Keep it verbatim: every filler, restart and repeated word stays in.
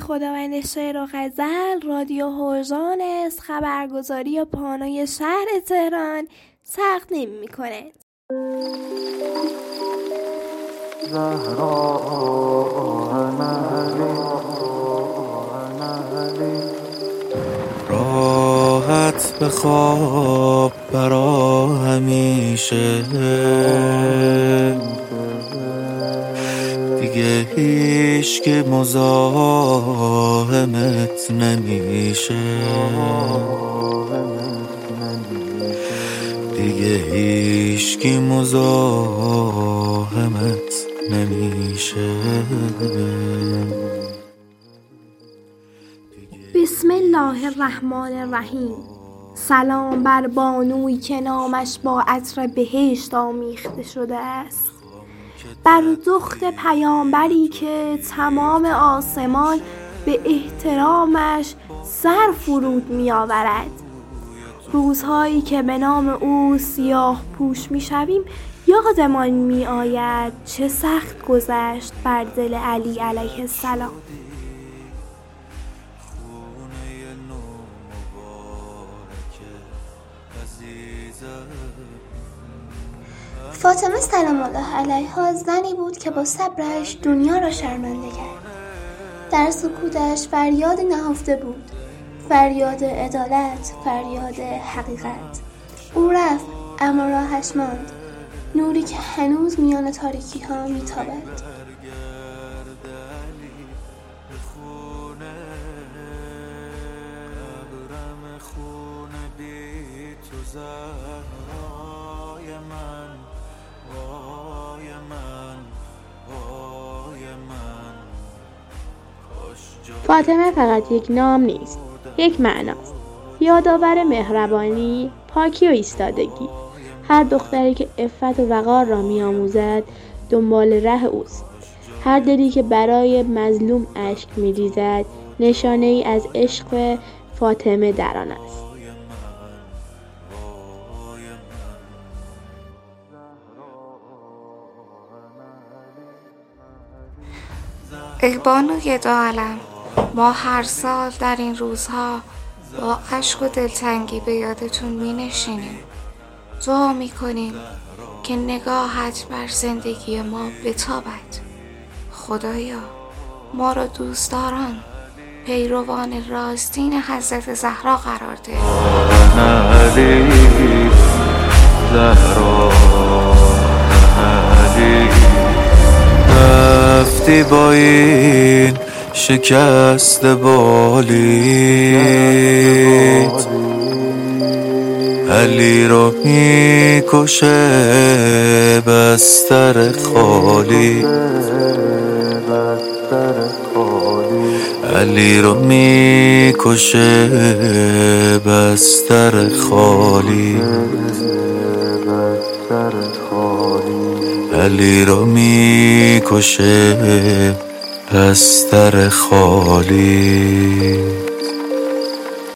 خداوند شعر و غزل رادیو هورژان است خبرگزاری و پانوی شهر تهران تقدیم می‌کند. راحت بخواب برا همیشه، دیگه هیچ که مزاحمت نمیشه، دیگه هیچ که مزاحمت نمیشه. بسم الله الرحمن الرحیم. سلام بر بانویی که نامش با عطر بهشت آمیخته شده است، بر دخت پیامبری که تمام آسمان به احترامش سر فرود می آورد. روزهایی که به نام او سیاه پوش می شویم یادمان می آید چه سخت گذشت بر دل علی علیه السلام. فاطمه سلام الله علیها زنی بود که با صبرش دنیا را شرمنده کرد. در سکوتش فریاد نهفته بود، فریاد عدالت، فریاد حقیقت. او رفت اما راهش ماند، نوری که هنوز میان تاریکی ها میتابد. فاطمه فقط یک نام نیست، یک معناست. یادآور مهربانی، پاکی و ایستادگی. هر دختری که عفت و وقار را می‌آموزد دنبال ره اوست. هر دلی که برای مظلوم اشک می‌ریزد نشانه ای از عشق فاطمه در آن است. ای بانوی دو عالم، ما هر سال در این روزها با اشک و دلتنگی به یادتون می نشینیم. دعا می کنیم که نگاهت بر زندگی ما بتابد. خدایا ما را دوستداران، پیروان راستین حضرت زهرا قرار ده. علی زهرا علی، رفتی با این شکست بالیت، علی رو میکشه بستر خالی، علی رو میکشه بستر خالی، علی رو میکشه بستر خالی.